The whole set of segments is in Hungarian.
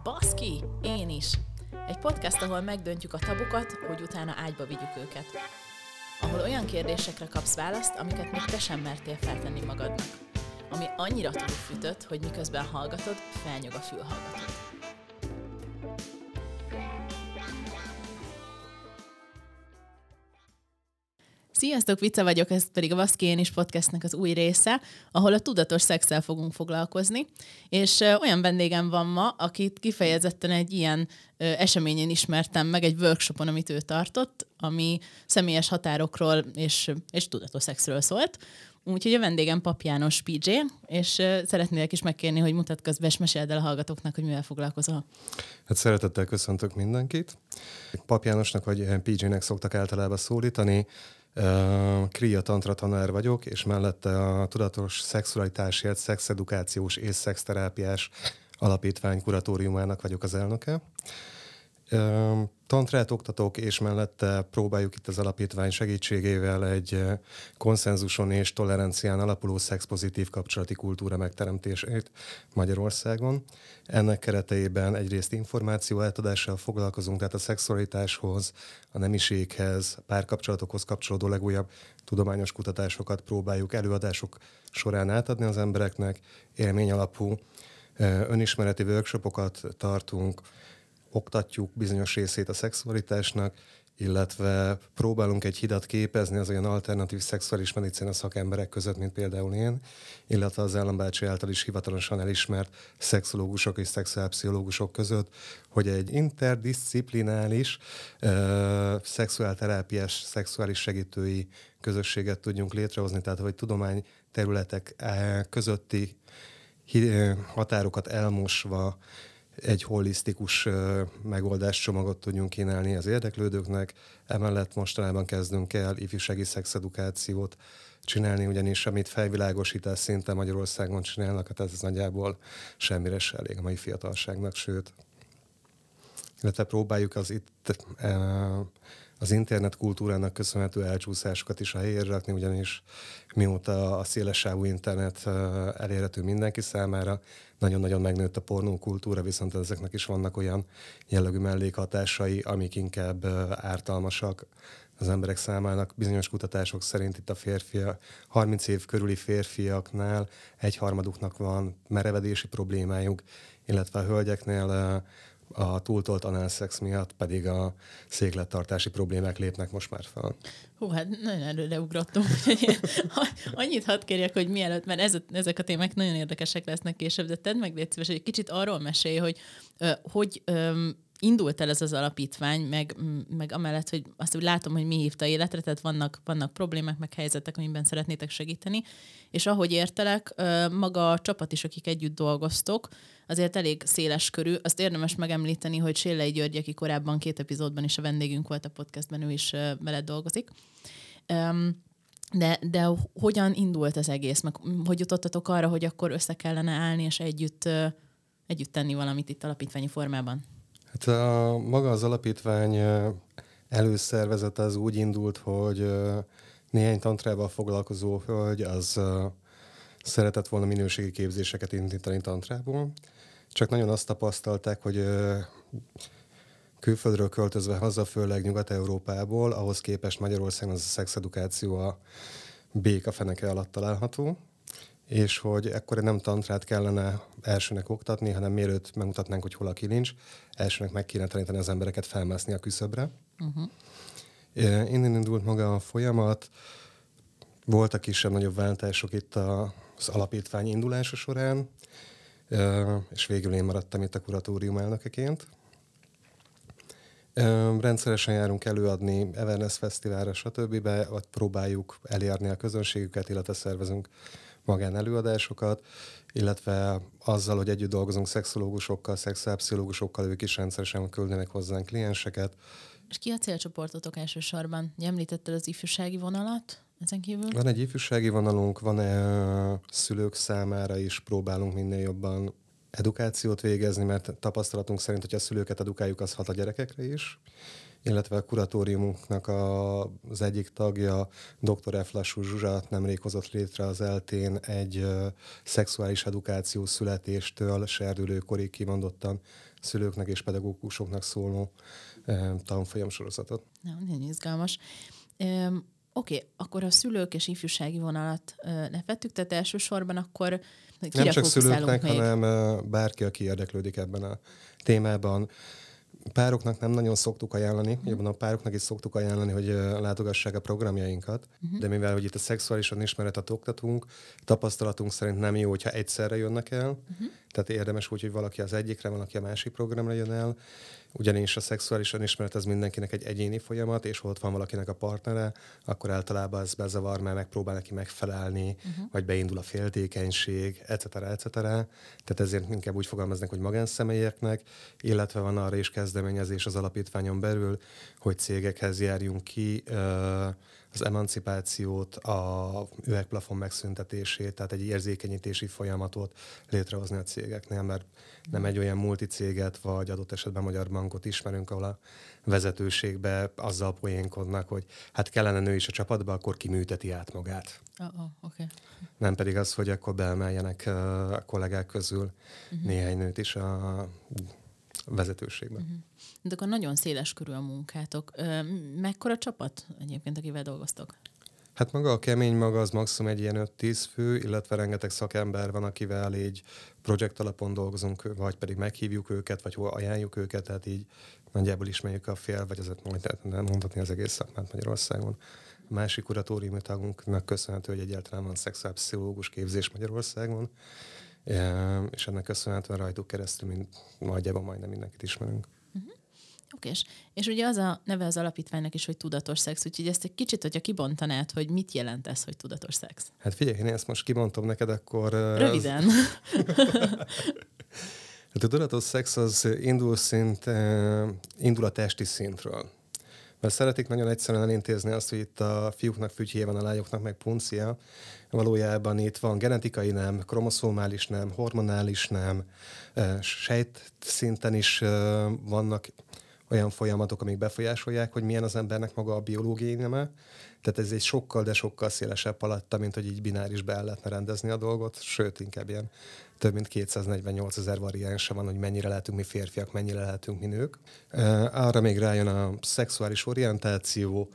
Baszki, én is! Egy podcast, ahol megdöntjük a tabukat, hogy utána ágyba vigyük őket. Ahol olyan kérdésekre kapsz választ, amiket még te sem mertél feltenni magadnak. Ami annyira túlfűtött, hogy miközben hallgatod, felnyog a fülhallgatód. Sziasztok, Vica vagyok, ez pedig a Baszki, én is podcastnek az új része, ahol a tudatos szexszel fogunk foglalkozni, és olyan vendégem van ma, akit kifejezetten egy ilyen eseményen ismertem meg, egy workshopon, amit ő tartott, ami személyes határokról és tudatos szexről szólt. Úgyhogy a vendégem Pap János PJ, és szeretnélek is megkérni, hogy mutatkozz be, és meséld el a hallgatóknak, hogy mivel foglalkozol. Hát szeretettel köszöntök mindenkit. Pap Jánosnak vagy PJ-nek szoktak általában szólítani. Kriya tantra tanár vagyok, és mellette a Tudatos Szexualitásért Szexedukációs és Szexterápiás Alapítvány kuratóriumának vagyok az elnöke. Tantrát oktatok, és mellette próbáljuk itt az alapítvány segítségével egy konszenzuson és tolerancián alapuló szexpozitív kapcsolati kultúra megteremtését Magyarországon. Ennek kereteiben egyrészt információ átadással foglalkozunk, tehát a szexualitáshoz, a nemiséghez, a párkapcsolatokhoz kapcsolódó legújabb tudományos kutatásokat próbáljuk előadások során átadni az embereknek. Élmény alapú önismereti workshopokat tartunk, oktatjuk bizonyos részét a szexualitásnak, illetve próbálunk egy hidat képezni az olyan alternatív szexuális medicina szakemberek között, mint például én, illetve az Állambácsi által is hivatalosan elismert szexológusok és szexuálpszichológusok között, hogy egy interdisziplinális szexuálterápiás, szexuális segítői közösséget tudjunk létrehozni, tehát hogy tudományterületek közötti határokat elmosva egy holisztikus megoldáscsomagot tudjunk kínálni az érdeklődőknek. Emellett mostanában kezdünk el ifjúsági szexedukációt csinálni, ugyanis amit felvilágosítás szinten Magyarországon csinálnak, hát ez nagyjából semmire se elég a mai fiatalságnak, sőt. Illetve próbáljuk az internet kultúrának köszönhető elcsúszásokat is a helyére rakni, ugyanis mióta a szélessávú internet elérhető mindenki számára, nagyon-nagyon megnőtt a pornókultúra, viszont ezeknek is vannak olyan jellegű mellékhatásai, amik inkább ártalmasak az emberek számának. Bizonyos kutatások szerint itt a 30 év körüli férfiaknál egyharmaduknak van merevedési problémájuk, illetve a hölgyeknél a túltolt análszex miatt pedig a széklettartási problémák lépnek most már fel. Hú, hát nagyon előre ugrottunk. Annyit hadd kérjek, hogy mielőtt, mert ezek a témák nagyon érdekesek lesznek később, de tedd meg, légy szíves, hogy egy kicsit arról mesélj, hogy indult el ez az alapítvány, meg amellett, hogy azt hogy látom, hogy mi hívta életre, tehát vannak problémák, meg helyzetek, amiben szeretnétek segíteni, és ahogy értelek, maga a csapat is, akik együtt dolgoztok, azért elég széles körű. Azt érdemes megemlíteni, hogy Séllei György, aki korábban 2 epizódban is a vendégünk volt a podcastben, ő is veled dolgozik. De hogyan indult az egész? Meg hogy jutottatok arra, hogy akkor össze kellene állni, és együtt tenni valamit itt alapítványi formában? Hát maga az alapítvány előszervezete az úgy indult, hogy néhány tantrával foglalkozó hölgy az szeretett volna minőségi képzéseket indítani tantrából. Csak nagyon azt tapasztalták, hogy külföldről költözve haza, főleg Nyugat-Európából, ahhoz képest Magyarországon az a szexedukáció a béka feneke alatt található, és hogy ekkor nem tantrát kellene elsőnek oktatni, hanem mielőtt megmutatnánk, hogy hol a kilincs, elsőnek meg kéne tanítani az embereket felmászni a küszöbre. Uh-huh. Innen indult maga a folyamat, voltak kisebb-nagyobb váltások itt az alapítvány indulása során, és végül én maradtam itt a kuratórium elnökeként. Rendszeresen járunk előadni Everness Fesztiválra, stb. Vagy próbáljuk elérni a közönségüket, illetve szervezünk magánelőadásokat, illetve azzal, hogy együtt dolgozunk szexológusokkal, szexuálpszichológusokkal, ők is rendszeresen küldenek hozzánk klienseket. És ki a célcsoportotok elsősorban? Említetted az ifjúsági vonalat ezen kívül? Van egy ifjúsági vonalunk, van szülők számára is próbálunk minél jobban edukációt végezni, mert tapasztalatunk szerint, hogy a szülőket edukáljuk, az hat a gyerekekre is. illetve a kuratóriumunknak az egyik tagja, dr. F. Lassú Zsuzsa nemrég hozott létre az ELTÉN egy szexuális edukáció születéstől serdülőkorig kimondottan szülőknek és pedagógusoknak szóló tanfolyamsorozatot. Nagyon izgalmas. Oké, akkor a szülők és ifjúsági vonalat ne vettük, tehát elsősorban akkor kire nem csak szülőknek, még? hanem bárki, aki érdeklődik ebben a témában. Pároknak nem nagyon szoktuk ajánlani, jobban a pároknak is szoktuk ajánlani, hogy látogassák a programjainkat, de mivel hogy itt a szexuálisan ismeretet oktatunk, tapasztalatunk szerint nem jó, hogyha egyszerre jönnek el, tehát érdemes úgy, hogy valaki az egyikre, valaki a másik programra jön el, ugyanis a szexuálisan ismeret az mindenkinek egy egyéni folyamat, és ott van valakinek a partnere, akkor általában ez bezavar, mert megpróbál neki megfelelni, vagy beindul a féltékenység, etc. Tehát ezért inkább úgy fogalmaznak, hogy magánszemélyeknek, illetve van arra is kezdeményezés az alapítványon belül, hogy cégekhez járjunk ki, az emancipációt, a üvegplafon megszüntetését, tehát egy érzékenyítési folyamatot létrehozni a cégeknél, mert nem egy olyan multicéget, vagy adott esetben Magyar Bankot ismerünk, ahol a vezetőségbe azzal poénkodnak, hogy hát kellene nő is a csapatba, akkor kiműteti át magát. Okay. Nem pedig az, hogy akkor beemeljenek a kollégák közül néhány nőt is a vezetőségben. De akkor nagyon széles körül a munkátok. Mekkora csapat egyébként, akivel dolgoztok? Hát maga a kemény maga az maximum egy ilyen 5-10 fő, illetve rengeteg szakember van, akivel így projekt alapon dolgozunk, vagy pedig meghívjuk őket, vagy hol ajánljuk őket, tehát így nagyjából ismerjük a fél, vagy azért mondhatni az egész szakmát Magyarországon. A másik kuratóriumi tagunknak köszönhető, hogy egyáltalán van szexuálpszichológus képzés Magyarországon, és ennek köszönhetően rajtuk keresztül nagyjából majdnem mindenkit ismerünk. Oké, és ugye az a neve az alapítványnak is, hogy tudatos szex, úgyhogy ezt egy kicsit, hogyha kibontanád, hogy mit jelent ez, hogy tudatos szex? Hát figyelj, én ezt most kibontom neked, akkor... Röviden. Hát a tudatos szex az indul a testi szintről. Mert szeretik nagyon egyszerűen elintézni azt, hogy itt a fiúknak fütyje van, a lányoknak meg puncia. Valójában itt van genetikai nem, kromoszómális nem, hormonális nem, sejt szinten is vannak olyan folyamatok, amik befolyásolják, hogy milyen az embernek maga a biológiai neme. Tehát ez egy sokkal, de sokkal szélesebb palatta, mint hogy így binárisbe el lehetne rendezni a dolgot, sőt, inkább ilyen több mint 248 000 variánsa van, hogy mennyire lehetünk mi férfiak, mennyire lehetünk mi nők. Arra még rájön a szexuális orientáció,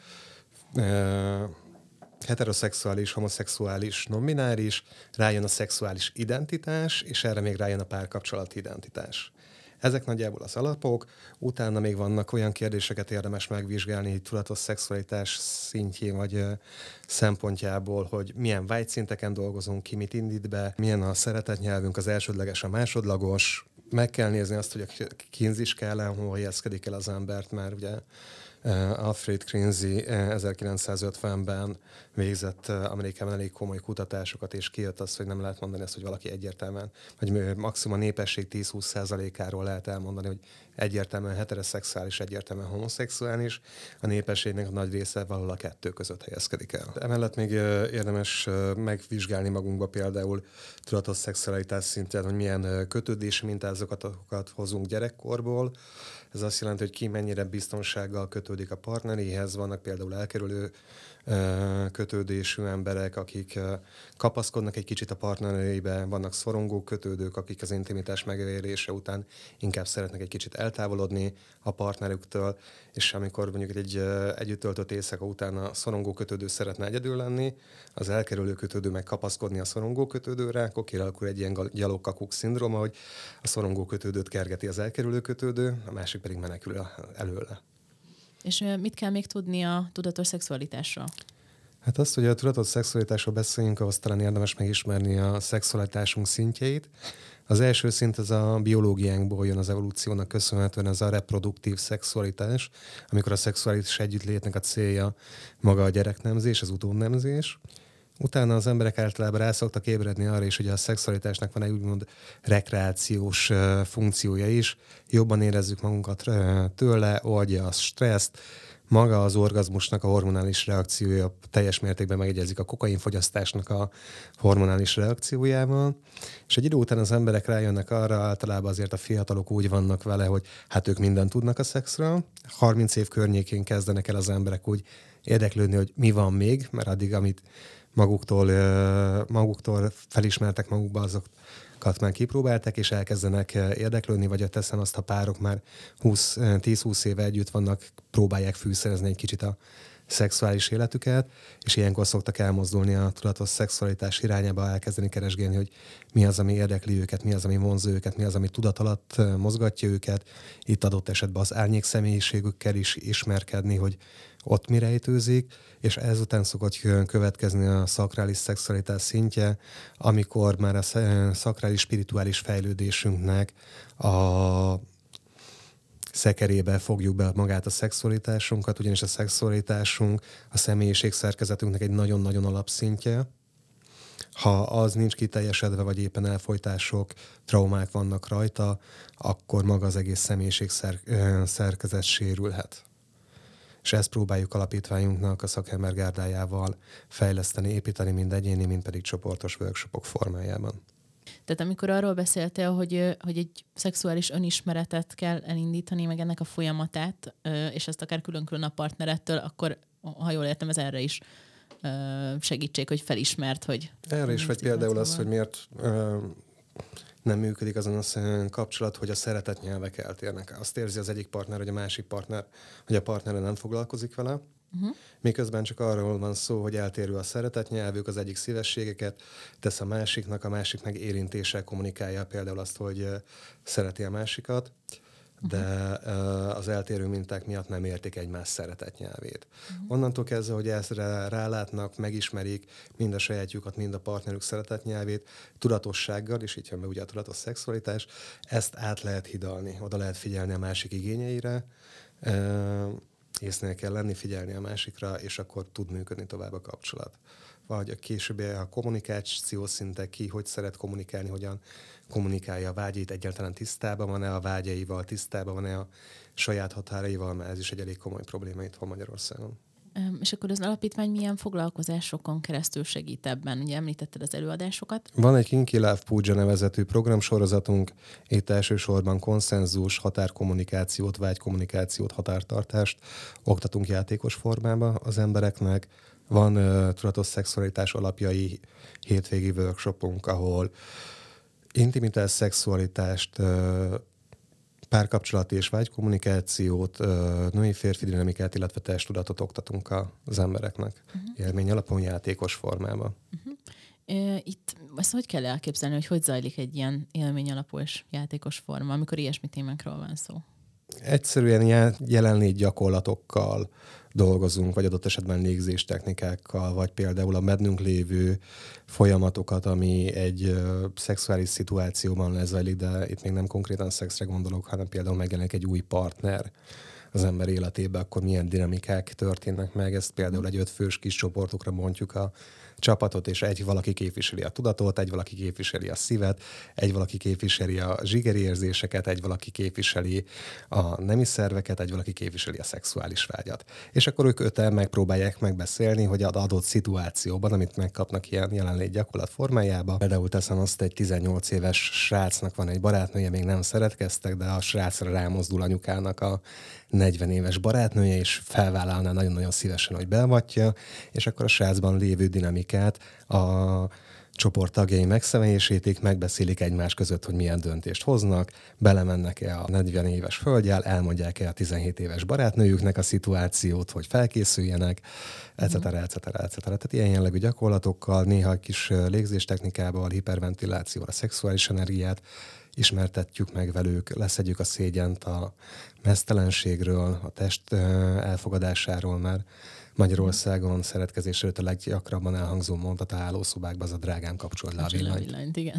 heteroszexuális, homoszexuális, non-bináris, rájön a szexuális identitás, és erre még rájön a párkapcsolati identitás. Ezek nagyjából az alapok, utána még vannak olyan kérdéseket érdemes megvizsgálni tudatos szexualitás szintjén vagy szempontjából, hogy milyen vágyszinteken dolgozunk ki, mit indít be, milyen a szeretetnyelvünk, az elsődleges, a másodlagos. Meg kell nézni azt, hogy a Kinsey skálán hol helyezkedik el az embert, mert ugye Alfred Kinsey 1950-ben végzett Amerikában elég komoly kutatásokat, és kijött az, hogy nem lehet mondani azt, hogy valaki egyértelműen, vagy maximum a népesség 10-20%-áról lehet elmondani, hogy egyértelműen heteroszexuális, egyértelműen homoszexuális, a népességnek a nagy része valahol a kettő között helyezkedik el. Emellett még érdemes megvizsgálni magunkba például tudatos szexualitás szintjén, hogy milyen kötődési mintázatokat hozunk gyerekkorból. Ez azt jelenti, hogy ki mennyire biztonsággal kötődik a partneréhez. Vannak például elkerülő kötődésű emberek, akik kapaszkodnak egy kicsit a partnereibe, vannak szorongó kötődők, akik az intimitás megélése után inkább szeretnek egy kicsit eltávolodni a partnerüktől, és amikor mondjuk egy együtt töltött éjszaka után a szorongó kötődő szeretne egyedül lenni, az elkerülő kötődő meg kapaszkodni a szorongó kötődőre, akkor kialakul egy ilyen gyalogkakuk szindróma, hogy a szorongó kötődőt kergeti az elkerülő kötődő, a másik pedig menekül előle. És mit kell még tudni a tudatos szexualitásról? Hát azt, hogy a tudatos szexualitásról beszéljünk, ahhoz talán érdemes megismerni a szexualitásunk szintjeit. Az első szint az a biológiánkból jön, az evolúciónak köszönhetően, ez a reproduktív szexualitás, amikor a szexuális együttlétnek a célja maga a gyereknemzés, az utónemzés. Utána az emberek általában rá szoktak ébredni arra is, hogy a szexualitásnak van egy úgymond rekreációs funkciója is. Jobban érezzük magunkat tőle, oldja a stresszt, maga az orgazmusnak a hormonális reakciója teljes mértékben megegyezik a kokainfogyasztásnak a hormonális reakciójával, és egy idő után az emberek rájönnek arra, általában azért a fiatalok úgy vannak vele, hogy hát ők mindent tudnak a szexről, 30 év környékén kezdenek el az emberek úgy érdeklődni, hogy mi van még, mert addig, amit maguktól felismertek magukba, azokat már kipróbálták, és elkezdenek érdeklődni, vagy teszem azt, ha párok már 10-20 éve együtt vannak, próbálják fűszerezni egy kicsit a szexuális életüket, és ilyenkor szoktak elmozdulni a tudatos szexualitás irányába, elkezdeni keresgélni, hogy mi az, ami érdekli őket, mi az, ami vonzó őket, mi az, ami tudat alatt mozgatja őket. Itt adott esetben az árnyék személyiségükkel is ismerkedni, hogy ott mi rejtőzik, és ezután szokott következni a szakrális szexualitás szintje, amikor már a szakrális spirituális fejlődésünknek a szekerébe fogjuk be magát a szexualitásunkat, ugyanis a szexualitásunk a személyiség szerkezetünknek egy nagyon-nagyon alapszintje. Ha az nincs kiteljesedve, vagy éppen elfojtások, traumák vannak rajta, akkor maga az egész személyiség szerkezet sérülhet. És ezt próbáljuk alapítványunknak a szakembergárdájával fejleszteni, építeni, mind egyéni, mind pedig csoportos workshopok formájában. Tehát amikor arról beszéltél, hogy egy szexuális önismeretet kell elindítani, meg ennek a folyamatát, és ezt akár külön-külön a partnerettől, akkor, ha jól értem, ez erre is segítség, hogy felismert, hogy... Erre is, vagy például az, hogy miért nem működik azon a kapcsolat, hogy a szeretet nyelvek eltérnek. Azt érzi az egyik partner, hogy a másik partner, hogy a partnere nem foglalkozik vele, miközben csak arról van szó, hogy eltérő a szeretetnyelvük, az egyik szívességeket tesz a másiknak, a másik meg érintéssel kommunikálja például azt, hogy szereti a másikat, de az eltérő minták miatt nem értik egymás szeretetnyelvét. Onnantól kezdve, hogy ezre rálátnak, megismerik mind a sajátjukat, mind a partnerük szeretetnyelvét, tudatossággal, és így jön be ugye a tudatos szexualitás, ezt át lehet hidalni, oda lehet figyelni a másik igényeire, észnél kell lenni, figyelni a másikra, és akkor tud működni tovább a kapcsolat. Vagy a későbbi a kommunikáció szinte ki, hogy szeret kommunikálni, hogyan kommunikálja a vágyait, egyáltalán tisztában van-e a vágyaival, tisztában van-e a saját határaival, mert ez is egy elég komoly probléma itt Magyarországon. És akkor az alapítvány milyen foglalkozásokon keresztül segít ebben? Ugye említetted az előadásokat. Van egy Kinky Love Puja nevezetű programsorozatunk, itt elsősorban konszenzus, határkommunikációt, vágykommunikációt, határtartást oktatunk játékos formában az embereknek. Van tudatos szexualitás alapjai hétvégi workshopunk, ahol intimitás, szexualitást, párkapcsolati és vágykommunikációt, női-férfi dinamikát, illetve testtudatot oktatunk az embereknek. Élmény alapon játékos formában. Itt ezt hogy kell elképzelni, hogy zajlik egy ilyen élmény alapú és játékos forma, amikor ilyesmi témákról van szó? Egyszerűen jelenlét gyakorlatokkal dolgozunk, vagy adott esetben légzés technikákkal, vagy például a bennünk lévő folyamatokat, ami egy szexuális szituációban lezajlik, de itt még nem konkrétan szexre gondolok, hanem például megjelenik egy új partner az ember életében, akkor milyen dinamikák történnek meg. Ezt például egy 5 fős kis csoportokra bontjuk a csapatot, és egy valaki képviseli a tudatot, egy valaki képviseli a szívet, egy valaki képviseli a zsigeri érzéseket, egy valaki képviseli a nemi szerveket, egy valaki képviseli a szexuális vágyat. És akkor ők 5-en megpróbálják megbeszélni, hogy az adott szituációban, amit megkapnak ilyen jelenlét gyakorlat formájában, például teszem azt, egy 18 éves srácnak van egy barátnője, még nem szeretkeztek, de a srácra rámozdul anyukának a 40 éves barátnője, és felvállalná nagyon-nagyon szívesen, hogy beavatja, és akkor a srácban lévő dinamikát a csoport tagjai megszemélyesítik, megbeszélik egymás között, hogy milyen döntést hoznak, belemennek-e a 40 éves hölgyel, elmondják-e a 17 éves barátnőjüknek a szituációt, hogy felkészüljenek, etc. Tehát ilyen jellegű gyakorlatokkal, néha kis légzéstechnikával, hiperventilációval, a szexuális energiát ismertetjük meg velük, leszedjük a szégyent a meztelenségről, a test elfogadásáról, mert Magyarországon szeretkezés előtt a leggyakrabban elhangzó mondat a hálószobákban az a drágám kapcsolt le a villanyt. Igen.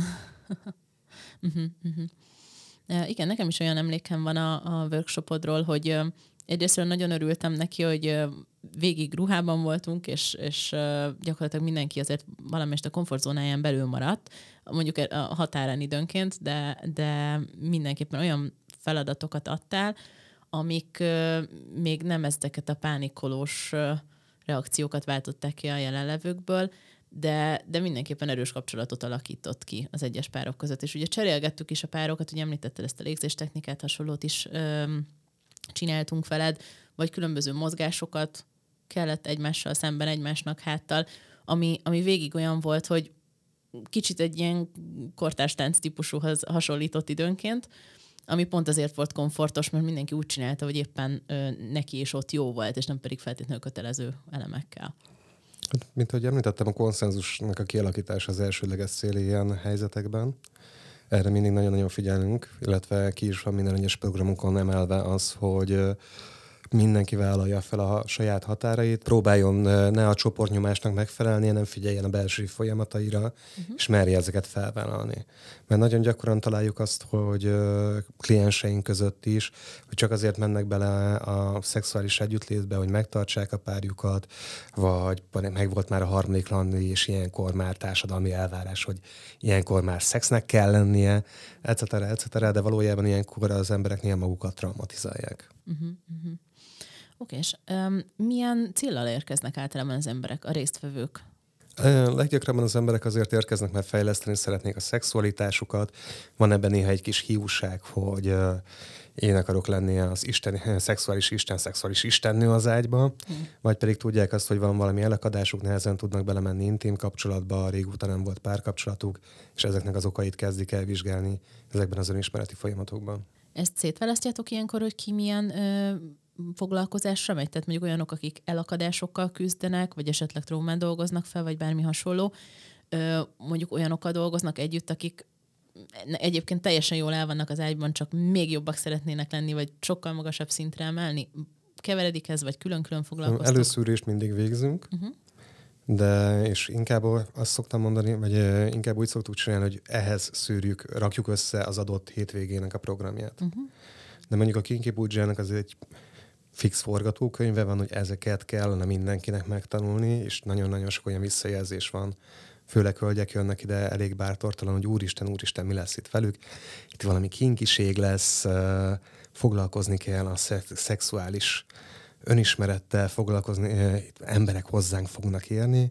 Igen, nekem is olyan emlékem van a workshopodról, hogy egyrésztről nagyon örültem neki, hogy végig ruhában voltunk, és gyakorlatilag mindenki azért valamelyest a komfortzónáján belül maradt, mondjuk a határán időnként, de mindenképpen olyan feladatokat adtál, amik még nem ezeket a pánikolós reakciókat váltották ki a jelenlevőkből, de mindenképpen erős kapcsolatot alakított ki az egyes párok között. És ugye cserélgettük is a párokat, ugye említetted ezt a légzéstechnikát, hasonlót is csináltunk veled, vagy különböző mozgásokat kellett egymással szemben, egymásnak háttal, ami végig olyan volt, hogy kicsit egy ilyen kortárs tánc típusúhoz hasonlított időnként, ami pont azért volt komfortos, mert mindenki úgy csinálta, hogy éppen neki is ott jó volt, és nem pedig feltétlenül kötelező elemekkel. Mint ahogy említettem, a konszenzusnak a kialakítása az elsődleges cél ilyen helyzetekben. Erre mindig nagyon-nagyon figyelünk, illetve ki is van minden egyes programunkon emelve az, hogy mindenki vállalja fel a saját határait, próbáljon ne a csoportnyomásnak megfelelni, hanem figyeljen a belső folyamataira, és merje ezeket felvállalni. Mert nagyon gyakran találjuk azt, hogy klienseink között is, hogy csak azért mennek bele a szexuális együttlétbe, hogy megtartsák a párjukat, vagy meg volt már a harmadik randi, és ilyenkor már társadalmi elvárás, hogy ilyenkor már szexnek kell lennie, etc., de valójában ilyenkor az emberek néha magukat traumatizálják. Oké, és milyen céllal érkeznek általában az emberek, a résztvevők? Leggyakrabban az emberek azért érkeznek, mert fejleszteni szeretnék a szexualitásukat. Van ebben néha egy kis hiúság, hogy én akarok lenni az szexuális istennő az ágyba, vagy pedig tudják azt, hogy van valami elakadásuk, nehezen tudnak belemenni intim kapcsolatba, régóta nem volt párkapcsolatuk, és ezeknek az okait kezdik el vizsgálni ezekben az önismereti folyamatokban. Ezt szétválasztjátok ilyenkor, hogy ki milyen foglalkozásra megy? Tehát mondjuk olyanok, akik elakadásokkal küzdenek, vagy esetleg traumán dolgoznak fel, vagy bármi hasonló. Mondjuk olyanokkal dolgoznak együtt, akik egyébként teljesen jól el vannak az ágyban, csak még jobbak szeretnének lenni, vagy sokkal magasabb szintre emelni. Keveredik ez, vagy külön-külön foglalkoztok? Előszűrést mindig végzünk, de és inkább azt szoktam mondani, vagy inkább úgy szoktuk csinálni, hogy ehhez rakjuk össze az adott hétvégének a programját. De mondjuk a Kinky Pudzsának az egy fix forgatókönyve van, hogy ezeket kellene mindenkinek megtanulni, és nagyon-nagyon sok olyan visszajelzés van. Főleg hölgyek jönnek ide elég bártortalan, hogy úristen, mi lesz itt velük. Itt valami kinkiség lesz, foglalkozni kell a szexuális önismerettel, foglalkozni, emberek hozzánk fognak érni,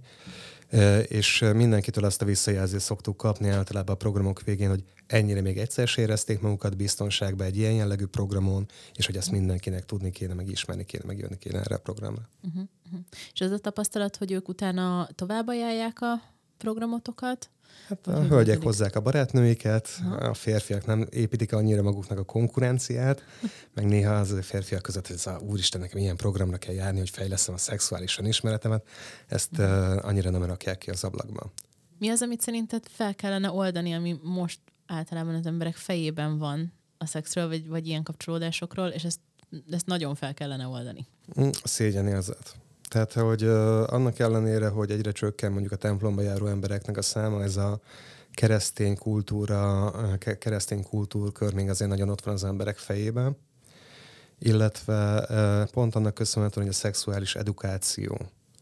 és mindenkitől azt a visszajelzést szoktuk kapni általában a programok végén, hogy ennyire még egyszer se érezték magukat biztonságban egy ilyen jellegű programon, és hogy ezt mindenkinek tudni kéne, meg ismerni kéne, meg jönni kéne erre a programra. És az a tapasztalat, hogy ők utána tovább ajánlják a programotokat? Hát a hölgyek hozzák a barátnőiket, a férfiak nem építik annyira maguknak a konkurenciát, meg néha az a férfiak között, hogy úristen, nekem ilyen programra kell járni, hogy fejlesztem a szexuális önismeretemet, ezt annyira nem rakják ki az ablakba. Mi az, amit szerinted fel kellene oldani, ami most általában az emberek fejében van a szexről, vagy ilyen kapcsolódásokról, és ezt nagyon fel kellene oldani? A szégyenérzet. Tehát, hogy annak ellenére, hogy egyre csökken mondjuk a templomba járó embereknek a száma, ez a keresztény kultúrkör még azért nagyon ott van az emberek fejében, illetve pont annak köszönhetően, hogy a szexuális edukáció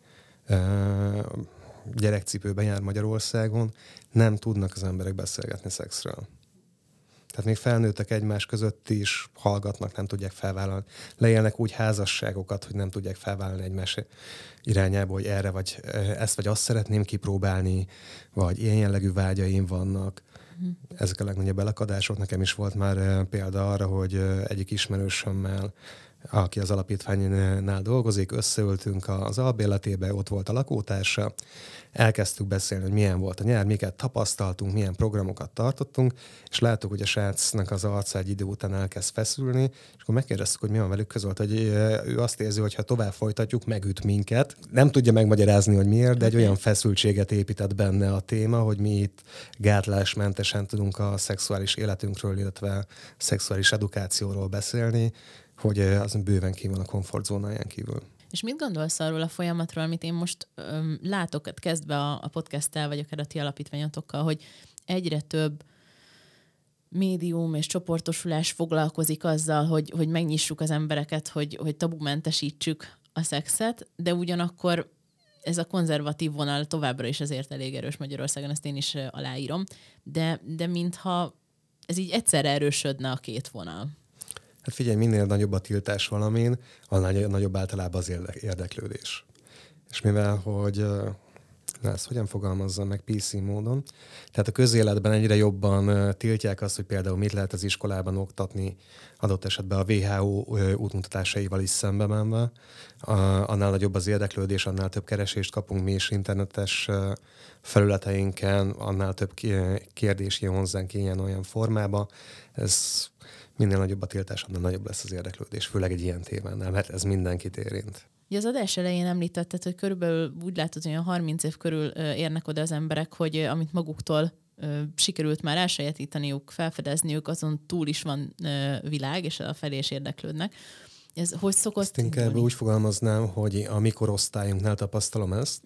gyerekcipőben jár Magyarországon, nem tudnak az emberek beszélgetni szexről. Tehát még felnőttek egymás között is, hallgatnak, nem tudják felvállalni. Leélnek úgy házasságokat, hogy nem tudják felvállalni egymás irányába, hogy erre vagy ezt vagy azt szeretném kipróbálni, vagy ilyen jellegű vágyaim vannak. Ezek a legnagyobb elakadások. Nekem is volt már példa arra, hogy egyik ismerősömmel, aki az alapítványnál dolgozik, összeültünk az albérletébe, ott volt a lakótársa, elkezdtük beszélni, hogy milyen volt a nyár, miket tapasztaltunk, milyen programokat tartottunk, és láttuk, hogy a srácnak az arca egy idő után elkezd feszülni, és akkor megkérdeztük, hogy mi van velük között, hogy ő azt érzi, hogy ha tovább folytatjuk, megüt minket. Nem tudja megmagyarázni, hogy miért, de egy olyan feszültséget épített benne a téma, hogy mi itt gátlásmentesen tudunk a szexuális életünkről, illetve szexuális edukációról beszélni, hogy az bőven ki van a komfortzónáján kívül. És mit gondolsz arról a folyamatról, amit én most látok, kezdve a podcasttel, vagy akár a ti alapítványotokkal, hogy egyre több médium és csoportosulás foglalkozik azzal, hogy megnyissuk az embereket, hogy tabumentesítsük a szexet, de ugyanakkor ez a konzervatív vonal továbbra is azért elég erős Magyarországon, ezt én is aláírom, de mintha ez így egyszerre erősödne a két vonal. Hát figyelj, minél nagyobb a tiltás valamin, annál nagyobb általában az érdeklődés. És mivel, hogy ezt hogyan fogalmazzam meg PC módon, tehát a közéletben egyre jobban tiltják azt, hogy például mit lehet az iskolában oktatni, adott esetben a WHO útmutatásaival is szembe menve, annál nagyobb az érdeklődés, annál több keresést kapunk mi is internetes felületeinken, annál több kérdés jön hozzánk ilyen-olyan formába. Ez minél nagyobb a tiltás, annál nagyobb lesz az érdeklődés, főleg egy ilyen témánál, mert ez mindenkit érint. Az adás elején említetted, hogy körülbelül úgy látod, hogy olyan 30 év körül érnek oda az emberek, hogy amit maguktól sikerült már elsajátítaniuk, felfedezniük, azon túl is van világ, és a felé is érdeklődnek. Ez hogy szokott? Ezt inkább úgy fogalmaznám, hogy a mi korosztályunknál tapasztalom ezt.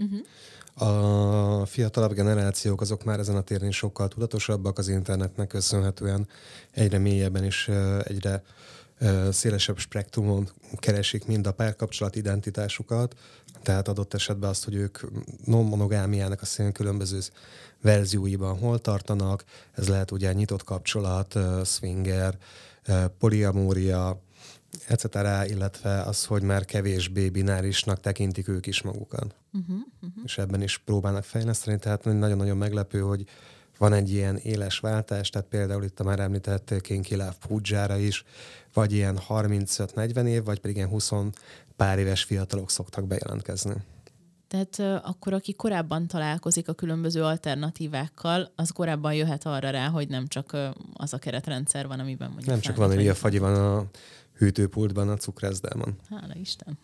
A fiatalabb generációk azok már ezen a téren sokkal tudatosabbak, az internetnek köszönhetően egyre mélyebben és egyre szélesebb spektrumon keresik mind a párkapcsolat identitásukat, tehát adott esetben azt, hogy ők non-monogámiának a szén különböző verzióiban hol tartanak, ez lehet ugye nyitott kapcsolat, swinger, poliamória, etc., illetve az, hogy már kevésbé binárisnak tekintik ők is magukat. És ebben is próbálnak fejleszteni, tehát nagyon-nagyon meglepő, hogy van egy ilyen éles váltás, tehát például itt a már említett Kinky Love Poojára is, vagy ilyen 35-40 év, vagy pedig ilyen 20 pár éves fiatalok szoktak bejelentkezni. Tehát akkor, aki korábban találkozik a különböző alternatívákkal, az korábban jöhet arra rá, hogy nem csak az a keretrendszer van, amiben mondjuk... Nem csak vaníliafagyi van a hűtőpultban, a cukrászdámon. Hála Isten.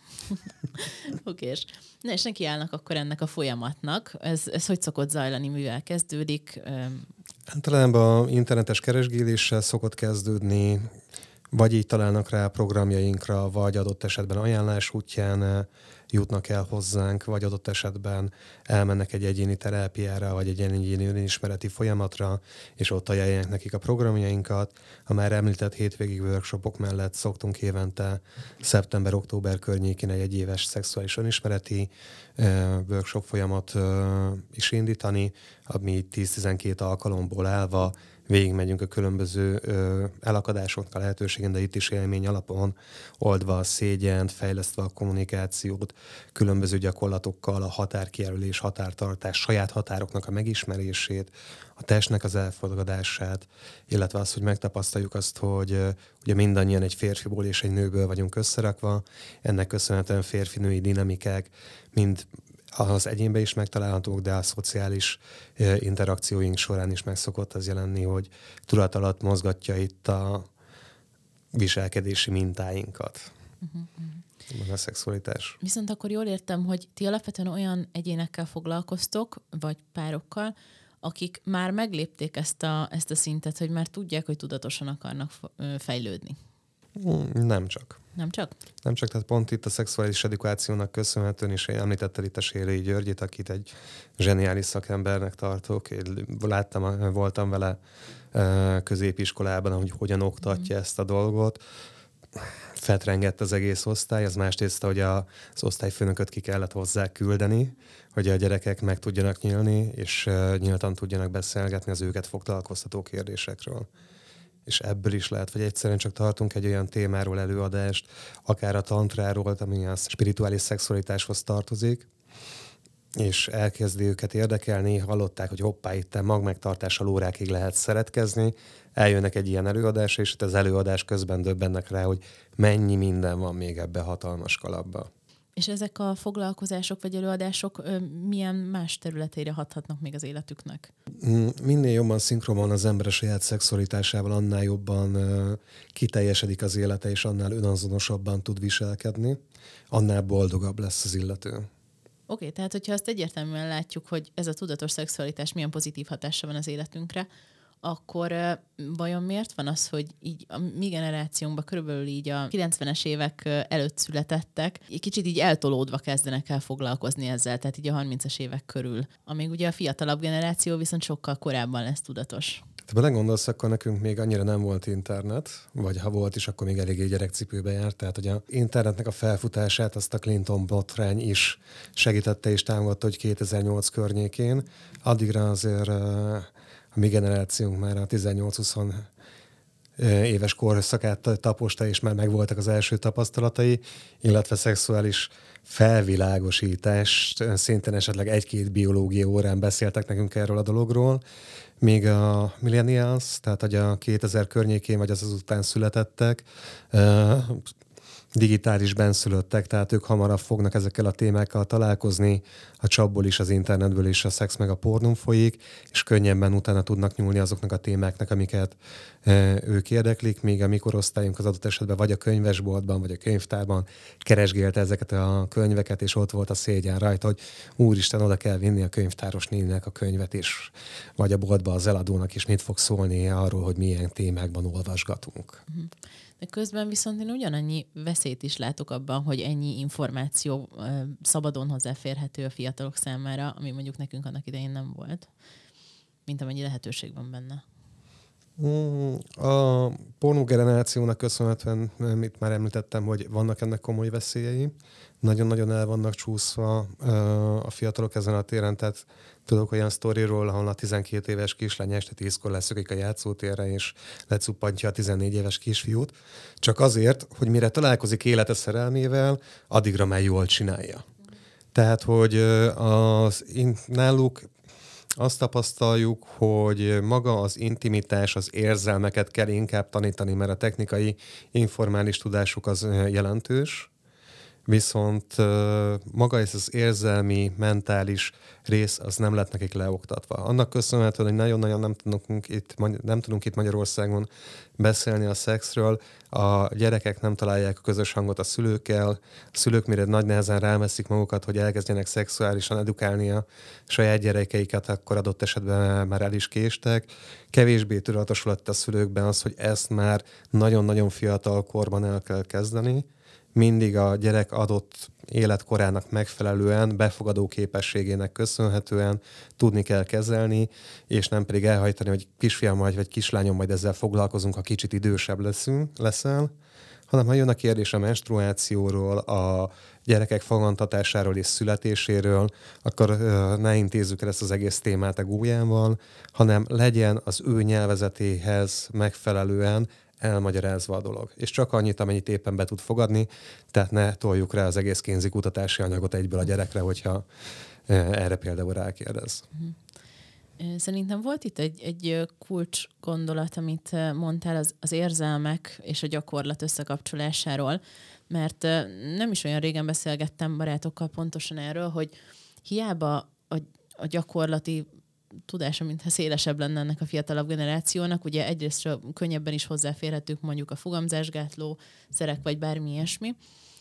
Okés. Na és nekiállnak akkor ennek a folyamatnak. Ez hogy szokott zajlani, mivel kezdődik? Általában internetes keresgéléssel szokott kezdődni, vagy így találnak rá programjainkra, vagy adott esetben ajánlás útján jutnak el hozzánk, vagy adott esetben elmennek egy egyéni terápiára, vagy egy egyéni önismereti folyamatra, és ott ajánlják nekik a programjainkat. A már említett hétvégi workshopok mellett szoktunk évente szeptember-október környékén egy egyéves szexuális önismereti workshop folyamat is indítani, ami 10-12 alkalomból állva végigmegyünk a különböző elakadásoknak a lehetőségen, de itt is élmény alapon, oldva a szégyent, fejlesztve a kommunikációt, különböző gyakorlatokkal a határkijelölés, határtartás, saját határoknak a megismerését, a testnek az elfogadását, illetve az, hogy megtapasztaljuk azt, hogy ugye mindannyian egy férfiból és egy nőből vagyunk összerakva, ennek köszönhetően férfi-női dinamikák mind az egyénben is megtalálhatók, de a szociális interakcióink során is meg szokott az jelenni, hogy tudat alatt mozgatja itt a viselkedési mintáinkat. A szexualitás. Viszont akkor jól értem, hogy ti alapvetően olyan egyénekkel foglalkoztok, vagy párokkal, akik már meglépték ezt a szintet, hogy már tudják, hogy tudatosan akarnak fejlődni. Nem csak. Nem csak? Nem csak, tehát pont itt a szexuális edukációnak köszönhetően is említetted itt a Sérélyi Györgyit, akit egy zseniális szakembernek tartok. Én voltam vele középiskolában, hogy hogyan oktatja ezt a dolgot. Fetrengett az egész osztály, az másrészt, hogy az osztályfőnököt ki kellett hozzá küldeni, hogy a gyerekek meg tudjanak nyílni, és nyíltan tudjanak beszélgetni az őket foglalkoztató kérdésekről. És ebből is lehet, hogy egyszerűen csak tartunk egy olyan témáról előadást, akár a tantráról, ami a spirituális szexualitáshoz tartozik, és elkezdi őket érdekelni, hallották, hogy hoppá, itt magmegtartással órákig lehet szeretkezni, eljönnek egy ilyen előadásra, és itt az előadás közben döbbennek rá, hogy mennyi minden van még ebbe hatalmas kalapba. És ezek a foglalkozások vagy előadások milyen más területeire hathatnak még az életüknek? Minél jobban szinkronban az ember a saját szexualitásával, annál jobban kiteljesedik az élete, és annál önazonosabban tud viselkedni, annál boldogabb lesz az illető. Oké, tehát hogyha azt egyértelműen látjuk, hogy ez a tudatos szexualitás milyen pozitív hatása van az életünkre, akkor vajon miért van az, hogy így a mi generációnkban körülbelül így a 90-es évek előtt születettek, kicsit így eltolódva kezdenek el foglalkozni ezzel, tehát így a 30-es évek körül. Amíg ugye a fiatalabb generáció viszont sokkal korábban lesz tudatos. Ha belegondolsz, akkor nekünk még annyira nem volt internet, vagy ha volt is, akkor még eléggé gyerekcipőbe járt. Tehát, hogy az internetnek a felfutását azt a Clinton botrány is segítette és támogatta, hogy 2008 környékén. Addigra azért a mi generációnk már a 18-20 éves korszakát taposta, és már megvoltak az első tapasztalatai, illetve szexuális felvilágosítást, szintén esetleg egy-két biológia órán beszéltek nekünk erről a dologról, míg a millennials, tehát a 2000 környékén vagy az azután születettek, digitális benszülöttek, tehát ők hamarabb fognak ezekkel a témákkal találkozni, a csapból is, az internetből is a szex meg a pornum folyik, és könnyebben utána tudnak nyúlni azoknak a témáknak, amiket ők érdeklik, míg a mi korosztályunk az adott esetben vagy a könyvesboltban, vagy a könyvtárban keresgélte ezeket a könyveket, és ott volt a szégyen rajta, hogy úristen, oda kell vinni a könyvtáros néninek a könyvet is, vagy a boltba az eladónak is mit fog szólni arról, hogy milyen témákban olvasgatunk. De közben viszont én ugyanannyi veszélyt is látok abban, hogy ennyi információ szabadon hozzáférhető a fiatalok számára, ami mondjuk nekünk annak idején nem volt, mint amennyi lehetőség van benne. A pornógenerációnak köszönhetően, mit már említettem, hogy vannak ennek komoly veszélyei. Nagyon-nagyon el vannak csúszva a fiatalok ezen a téren, tehát tudok olyan sztoriról, ahol a 12 éves kislány este 10-kor leszökik a játszótérre, és lecuppantja a 14 éves kisfiút, csak azért, hogy mire találkozik élete szerelmével, addigra már jól csinálja. Tehát, hogy náluk azt tapasztaljuk, hogy maga az intimitás, az érzelmeket kell inkább tanítani, mert a technikai, informális tudásuk az jelentős, viszont maga ez az érzelmi, mentális rész, az nem lett nekik leoktatva. Annak köszönhetően, hogy nagyon-nagyon nem tudunk itt Magyarországon beszélni a szexről, a gyerekek nem találják a közös hangot a szülőkkel, a szülők mire nagy nehezen rámeszik magukat, hogy elkezdjenek szexuálisan edukálni a saját gyerekeiket, akkor adott esetben már el is késtek. Kevésbé tudatosulott a szülőkben az, hogy ezt már nagyon-nagyon fiatal korban el kell kezdeni. Mindig a gyerek adott életkorának megfelelően, befogadó képességének köszönhetően tudni kell kezelni, és nem pedig elhajtani, hogy kisfiam vagy kislányom, majd ezzel foglalkozunk, ha kicsit idősebb leszel, hanem ha jön a kérdés a menstruációról, a gyerekek fogantatásáról és születéséről, akkor ne intézzük el ezt az egész témát a gólyával, hanem legyen az ő nyelvezetéhez megfelelően elmagyarázva a dolog. És csak annyit, amennyit éppen be tud fogadni, tehát ne toljuk rá az egész Kinsey kutatási anyagot egyből a gyerekre, hogyha erre például rákérdez. Szerintem volt itt egy kulcs gondolat, amit mondtál az érzelmek és a gyakorlat összekapcsolásáról, mert nem is olyan régen beszélgettem barátokkal pontosan erről, hogy hiába a gyakorlati tudása, mintha szélesebb lenne ennek a fiatalabb generációnak. Ugye egyrészt könnyebben is hozzáférhetők mondjuk a fogamzásgátló szerek, vagy bármi ilyesmi.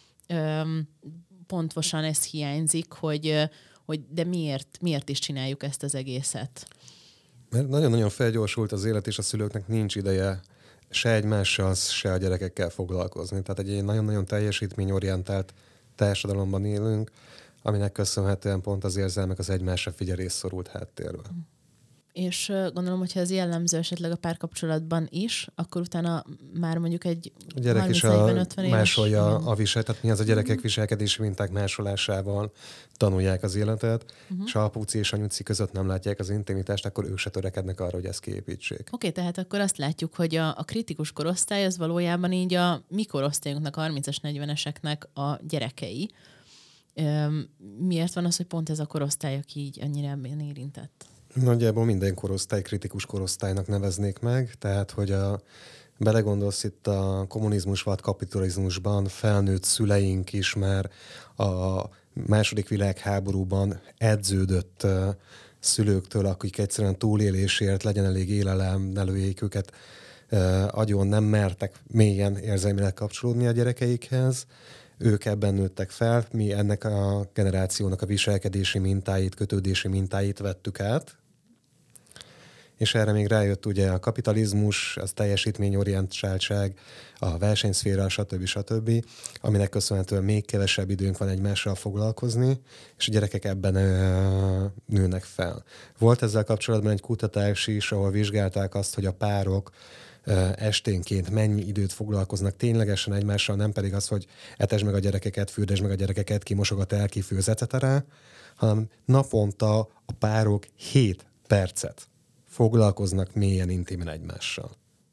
Pontosan ez hiányzik, hogy de miért is csináljuk ezt az egészet? Mert nagyon-nagyon felgyorsult az élet, és a szülőknek nincs ideje se egymással, se a gyerekekkel foglalkozni. Tehát egy nagyon-nagyon teljesítményorientált társadalomban élünk, aminek köszönhetően pont az érzelmek az egymásra figyelés szorult háttérbe. És gondolom, hogyha ez jellemző esetleg a párkapcsolatban is, akkor utána már mondjuk egy 30-40-50 éves... másolja a visel, tehát mi az a gyerekek viselkedési minták másolásával tanulják az életet, és ha apuci és anyuci között nem látják az intimitást, akkor ők se törekednek arra, hogy ezt kiépítsék. Oké, tehát akkor azt látjuk, hogy a kritikus korosztály az valójában így a mi korosztályunknak, 30-as, 40-eseknek a gyerekei. Miért van az, hogy pont ez a korosztály, aki így annyira érintett? Nagyjából minden korosztály kritikus korosztálynak neveznék meg, tehát hogy belegondolsz itt a kommunizmus vagy kapitalizmusban felnőtt szüleink is már a második világháborúban edződött szülőktől, akik egyszerűen túlélésért legyen elég élelem, ne lőjék őket agyon, nem mertek mélyen érzelmileg kapcsolódni a gyerekeikhez. Ők ebben nőttek fel, mi ennek a generációnak a viselkedési mintáit, kötődési mintáit vettük át. És erre még rájött ugye a kapitalizmus, az teljesítményorientáltság, a versenyszféra, stb. Aminek köszönhetően még kevesebb időnk van egymással foglalkozni, és a gyerekek ebben nőnek fel. Volt ezzel kapcsolatban egy kutatás is, ahol vizsgálták azt, hogy a párok esténként mennyi időt foglalkoznak ténylegesen egymással, nem pedig az, hogy etesd meg a gyerekeket, fürdesd meg a gyerekeket, kimosogat el, kifőz, etc., hanem naponta a párok 7 percet foglalkoznak mélyen intimen egymással.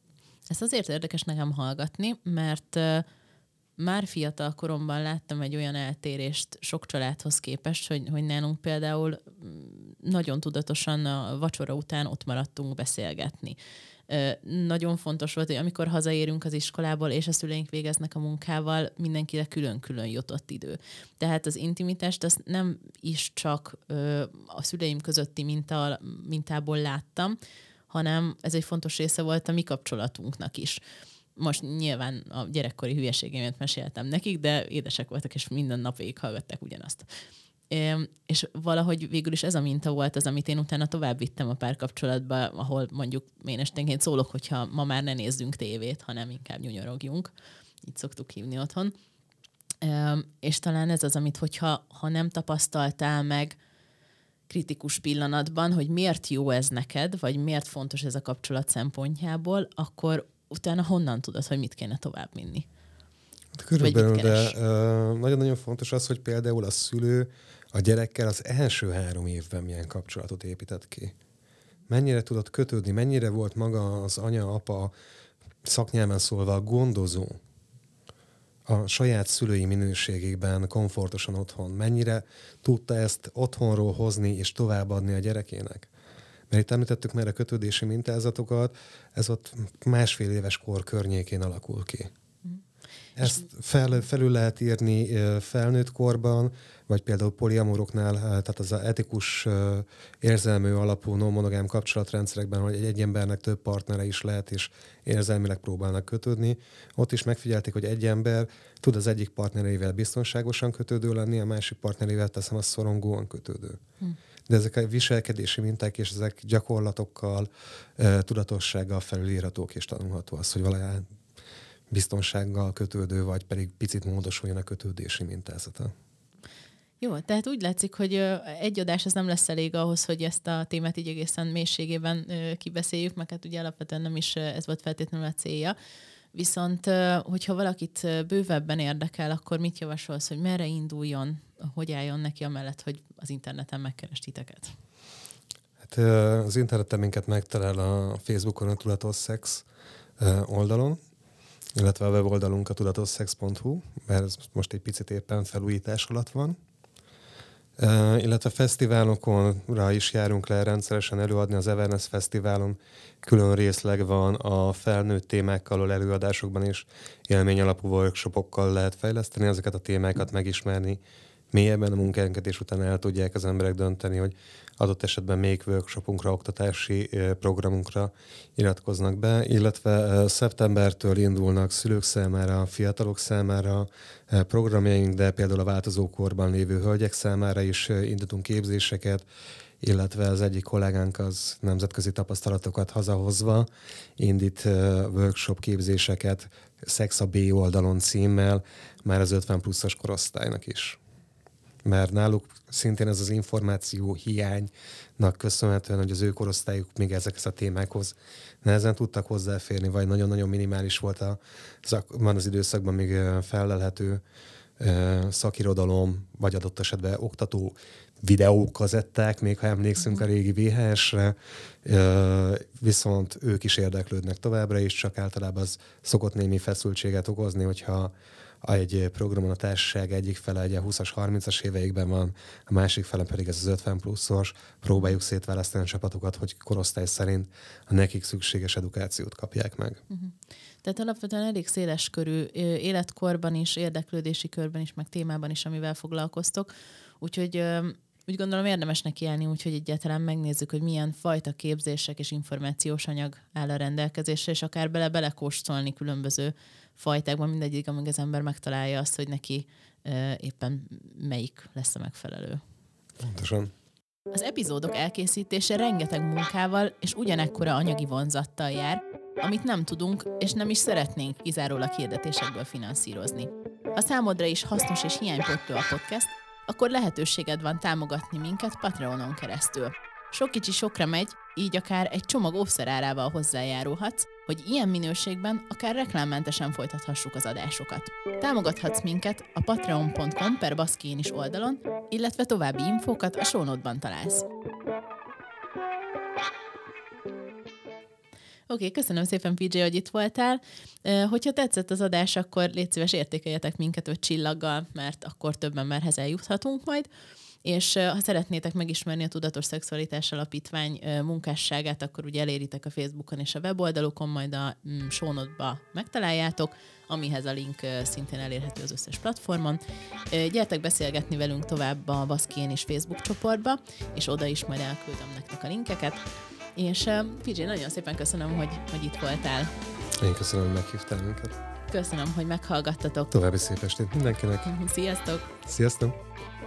Ez azért érdekes nekem hallgatni, mert már fiatal koromban láttam egy olyan eltérést sok családhoz képest, hogy nálunk például nagyon tudatosan a vacsora után ott maradtunk beszélgetni. Nagyon fontos volt, hogy amikor hazaérünk az iskolából, és a szüleink végeznek a munkával, mindenkire külön-külön jutott idő. Tehát az intimitást azt nem is csak a szüleim közötti mintából láttam, hanem ez egy fontos része volt a mi kapcsolatunknak is. Most nyilván a gyerekkori hülyeségeimet meséltem nekik, de édesek voltak, és minden nap végighallgatták ugyanazt. És valahogy végül is ez a minta volt az, amit én utána tovább vittem a párkapcsolatba, ahol mondjuk én esténként szólok, hogyha ma már ne nézzünk tévét, hanem inkább nyunyorogjunk. Így szoktuk hívni otthon. És talán ez az, amit hogyha nem tapasztaltál meg kritikus pillanatban, hogy miért jó ez neked, vagy miért fontos ez a kapcsolat szempontjából, akkor utána honnan tudod, hogy mit kéne tovább vinni? Körülbelül, de nagyon-nagyon fontos az, hogy például a szülő a gyerekkel az első 3 évben milyen kapcsolatot épített ki. Mennyire tudott kötődni, mennyire volt maga az anya, apa, szaknyelven szólva gondozó a saját szülői minőségében komfortosan otthon. Mennyire tudta ezt otthonról hozni és továbbadni a gyerekének. Mert itt említettük már a kötődési mintázatokat, ez ott 1,5 éves kor környékén alakul ki. Ezt felül lehet írni felnőtt korban, vagy például poliamoroknál, tehát az etikus, érzelmű alapú non-monogám kapcsolatrendszerekben, hogy egy embernek több partnere is lehet, és érzelmileg próbálnak kötődni. Ott is megfigyelték, hogy egy ember tud az egyik partnerével biztonságosan kötődő lenni, a másik partnerével teszem azt szorongóan kötődő. De ezek a viselkedési minták és ezek gyakorlatokkal, tudatossággal felülírhatók és tanulható az, hogy valahol biztonsággal kötődő, vagy pedig picit módosuljon a kötődési mintázata. Jó, tehát úgy látszik, hogy egy adás az nem lesz elég ahhoz, hogy ezt a témát így egészen mélységében kibeszéljük, meg hát ugye alapvetően nem is ez volt feltétlenül a célja. Viszont, hogyha valakit bővebben érdekel, akkor mit javasolsz, hogy merre induljon, hogy álljon neki amellett, hogy az interneten megkeres titeket? Hát az interneten minket megtalál a Facebookon a Tudatos Szex oldalon, illetve a weboldalunk a tudatossex.hu, mert ez most egy picit éppen felújítás alatt van. Illetve fesztiválokra is járunk le rendszeresen előadni. Az Everness Fesztiválon külön részleg van a felnőtt témákkal, előadásokban is élmény alapú workshopokkal lehet fejleszteni ezeket a témákat, megismerni mélyebben a munkánkat, és utána el tudják az emberek dönteni, hogy adott esetben még workshopunkra, oktatási programunkra iratkoznak be, illetve szeptembertől indulnak szülők számára, fiatalok számára programjaink, de például a változókorban lévő hölgyek számára is indítunk képzéseket, illetve az egyik kollégánk az nemzetközi tapasztalatokat hazahozva indít workshop képzéseket Szex a B oldalon címmel már az 50 pluszos korosztálynak is. Mert náluk szintén ez az információ hiánynak köszönhetően, hogy az ő korosztályuk még ezekhez a témákhoz nehezen tudtak hozzáférni, vagy nagyon-nagyon minimális volt az időszakban még fellelhető szakirodalom, vagy adott esetben oktató videókazetták, még ha emlékszünk a régi VHS-re, viszont ők is érdeklődnek továbbra is, csak általában az szokott némi feszültséget okozni, hogyha egy programon a társaság egyik fele egy 20-as, 30-as éveikben van, a másik fele pedig ez az 50 pluszos, próbáljuk szétválasztani a csapatokat, hogy korosztály szerint a nekik szükséges edukációt kapják meg. Tehát alapvetően elég széles körű életkorban is, érdeklődési körben is, meg témában is, amivel foglalkoztok. Úgyhogy úgy gondolom érdemes nekiállni, úgyhogy egyáltalán megnézzük, hogy milyen fajta képzések és információs anyag áll a rendelkezésre, és akár belekóstolni különböző fajtákban, mindegyik, amíg az ember megtalálja azt, hogy neki éppen melyik lesz a megfelelő. Pontosan. Az epizódok elkészítése rengeteg munkával és ugyanekkora anyagi vonzattal jár, amit nem tudunk és nem is szeretnénk kizárólag hirdetésekből finanszírozni. Ha számodra is hasznos és hiánypótló a podcast, akkor lehetőséged van támogatni minket Patreonon keresztül. Sok kicsi sokra megy, így akár egy csomag óvszerárával hozzájárulhatsz, hogy ilyen minőségben akár reklámmentesen folytathassuk az adásokat. Támogathatsz minket a patreon.com/baszkiénis oldalon, illetve további infókat a show note-ban találsz. Oké, köszönöm szépen, PJ, hogy itt voltál. Hogyha tetszett az adás, akkor légy szíves, értékeljetek minket 5 csillaggal, mert akkor több emberhez eljuthatunk majd. És ha szeretnétek megismerni a Tudatos Szexualitás Alapítvány munkásságát, akkor ugye eléritek a Facebookon és a weboldalukon, majd a show note-ba megtaláljátok, amihez a link szintén elérhető az összes platformon. Gyertek beszélgetni velünk tovább a Baszkén is Facebook csoportba, és oda is majd elküldöm nektek a linkeket. És PJ, nagyon szépen köszönöm, hogy itt voltál. Én köszönöm, hogy meghívtál minket. Köszönöm, hogy meghallgattatok. További szép estét mindenkinek. Sziasztok! Sziasztok!